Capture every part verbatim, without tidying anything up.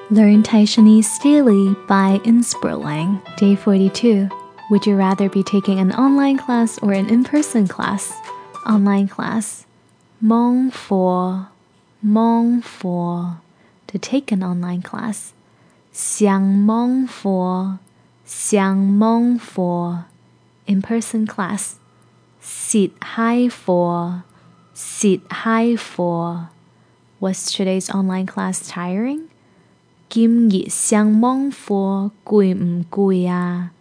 Learn Thai Chinese daily by Inspirlang. Day forty-two. Would you rather be taking an online class or an in-person class? Online class. Mong for, mong for. To take an online class. Xiang mong for, xiang mong for. In-person class. Sit hai for, sit hai for. Was today's online class tiring? Kim日上網課攰唔攰啊?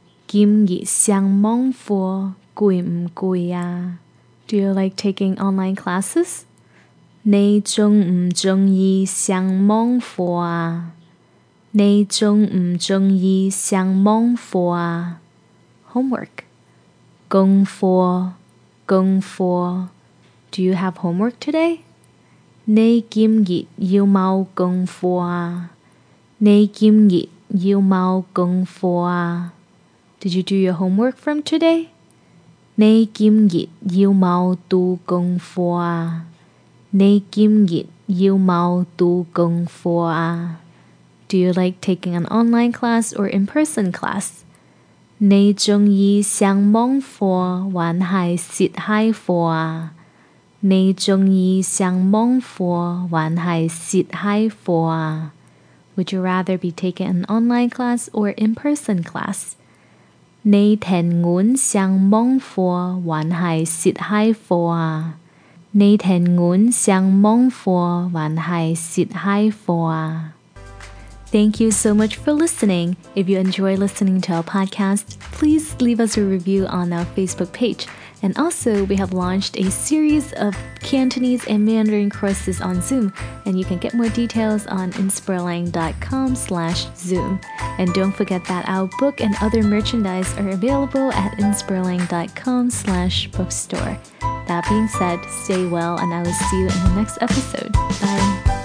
Kim日上網課攰唔攰啊? Do you like taking online classes? 你鍾唔鍾意上網課啊? 你鍾唔鍾意上網課啊? Homework. 功課功課 Do you have homework today? 你今日要冇功課啊? 你今日要冇功課啊? Did you do your homework from today? 你今日要冇讀功課啊? 你今日要冇讀功課啊? Do you like taking an online class or in-person class? 你鍾意上網課還係實體課啊? 你鍾意上網課還係實體課啊? Would you rather be taking an online class or in-person class? 你tình nguyện上網課還係實體課啊? 你tình nguyện上網課還係實體課啊? Thank you so much for listening. If you enjoy listening to our podcast, please leave us a review on our Facebook page. And also, we have launched a series of Cantonese and Mandarin courses on Zoom, and you can get more details on inspirlang.com slash Zoom. And don't forget that our book and other merchandise are available at inspirlang.com slash bookstore. That being said, stay well, and I will see you in the next episode. Bye.